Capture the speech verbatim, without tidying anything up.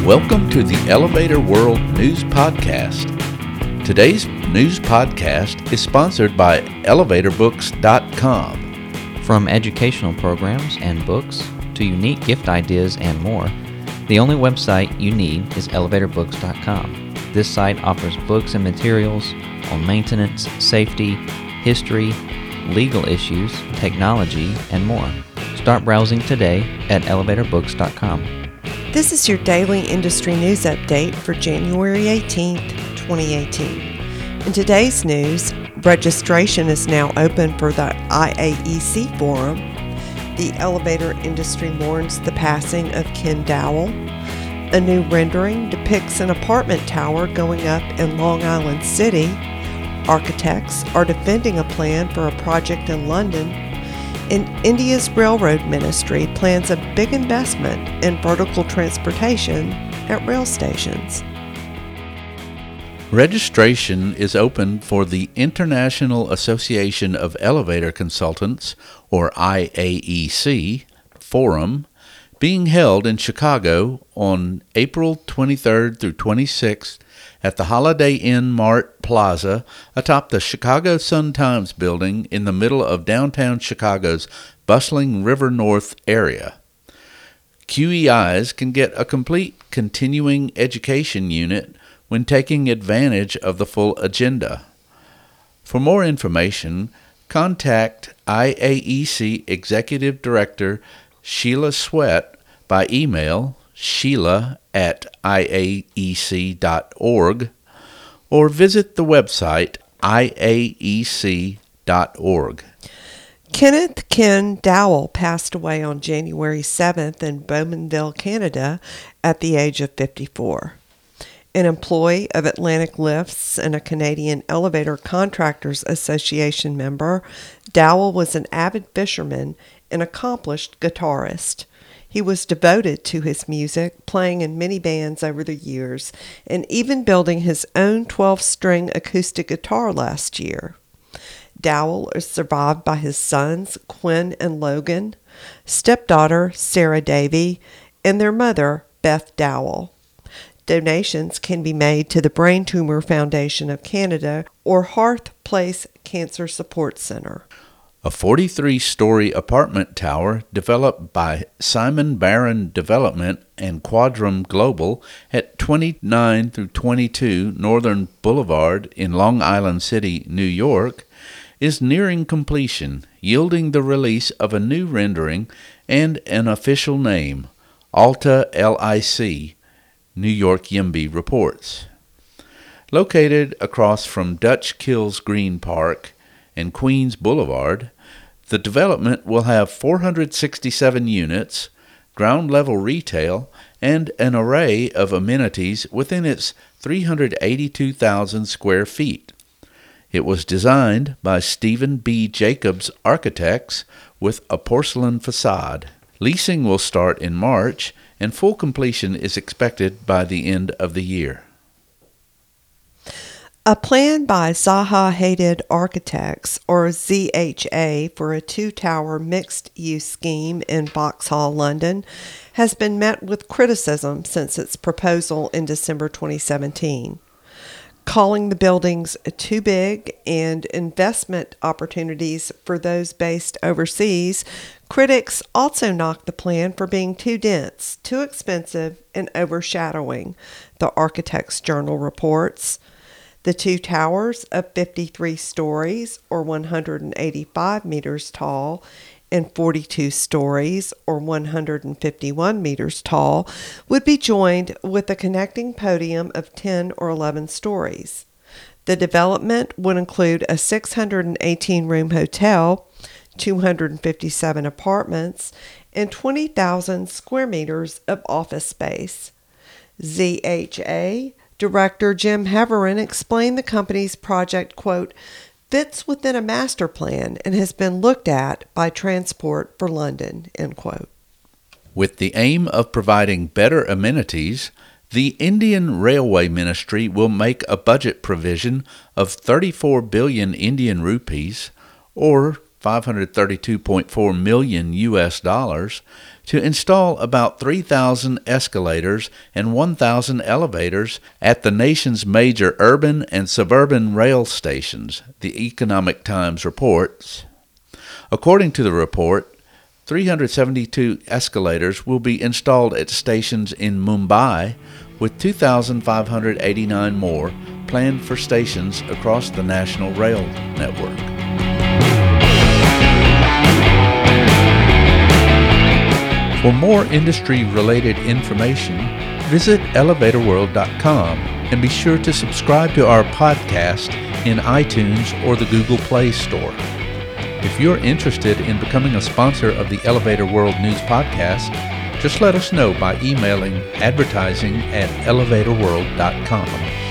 Welcome to the Elevator World News Podcast. Today's news podcast is sponsored by elevator books dot com. From educational programs and books to unique gift ideas and more, the only website you need is elevator books dot com. This site offers books and materials on maintenance, safety, history, legal issues, technology, and more. Start browsing today at elevator books dot com. This is your daily industry news update for January eighteenth, twenty eighteen. In today's news, registration is now open for the I A E C Forum. The elevator industry mourns the passing of Ken Dowell. A new rendering depicts an apartment tower going up in Long Island City. Architects are defending a plan for a project in London. And India's railroad ministry plans a big investment in vertical transportation at rail stations. Registration is open for the International Association of Elevator Consultants, or I A E C, Forum, being held in Chicago on April twenty-third through twenty-sixth at the Holiday Inn Mart Plaza atop the Chicago Sun-Times building in the middle of downtown Chicago's bustling River North area. Q E Is can get a complete continuing education unit when taking advantage of the full agenda. For more information, contact I A E C Executive Director Sheila Sweat by email sheila at I A E C dot org or visit the website I A E C dot org. Kenneth Ken Dowell passed away on January seventh in Bowmanville, Canada, at the age of fifty-four. An employee of Atlantic Lifts and a Canadian Elevator Contractors Association member, Dowell was an avid fisherman and accomplished guitarist. He was devoted to his music, playing in many bands over the years, and even building his own twelve-string acoustic guitar last year. Dowell is survived by his sons, Quinn and Logan, stepdaughter, Sarah Davey, and their mother, Beth Dowell. Donations can be made to the Brain Tumor Foundation of Canada or Hearth Place Cancer Support Center. A forty-three story apartment tower developed by Simon Barron Development and Quadrum Global at twenty-nine through twenty-two Northern Boulevard in Long Island City, New York, is nearing completion, yielding the release of a new rendering and an official name, Alta L I C, New York YIMBY reports. Located across from Dutch Kills Green Park and Queens Boulevard, the development will have four hundred sixty-seven units, ground-level retail, and an array of amenities within its three hundred eighty-two thousand square feet. It was designed by Stephen B. Jacobs Architects with a porcelain facade. Leasing will start in March, and full completion is expected by the end of the year. A plan by Zaha Hadid Architects, or Z H A, for a two-tower mixed-use scheme in Vauxhall, London, has been met with criticism since its proposal in December twenty seventeen. Calling the buildings too big and investment opportunities for those based overseas, critics also knocked the plan for being too dense, too expensive, and overshadowing, the Architects Journal reports. The two towers of fifty-three stories, or one hundred eighty-five meters tall, and forty-two stories, or one hundred fifty-one meters tall, would be joined with a connecting podium of ten or eleven stories. The development would include a six hundred eighteen room hotel, two hundred fifty-seven apartments, and twenty thousand square meters of office space. Z H A Director Jim Heverin explained the company's project, quote, fits within a master plan and has been looked at by Transport for London, end quote. With the aim of providing better amenities, the Indian Railway Ministry will make a budget provision of thirty-four billion Indian rupees, or five hundred thirty-two point four million U S dollars, to install about three thousand escalators and one thousand elevators at the nation's major urban and suburban rail stations, the Economic Times reports. According to the report, three hundred seventy-two escalators will be installed at stations in Mumbai, with two thousand five hundred eighty-nine more planned for stations across the national rail network. For more industry-related information, visit elevator world dot com and be sure to subscribe to our podcast in iTunes or the Google Play Store. If you're interested in becoming a sponsor of the Elevator World News Podcast, just let us know by emailing advertising at elevator world dot com.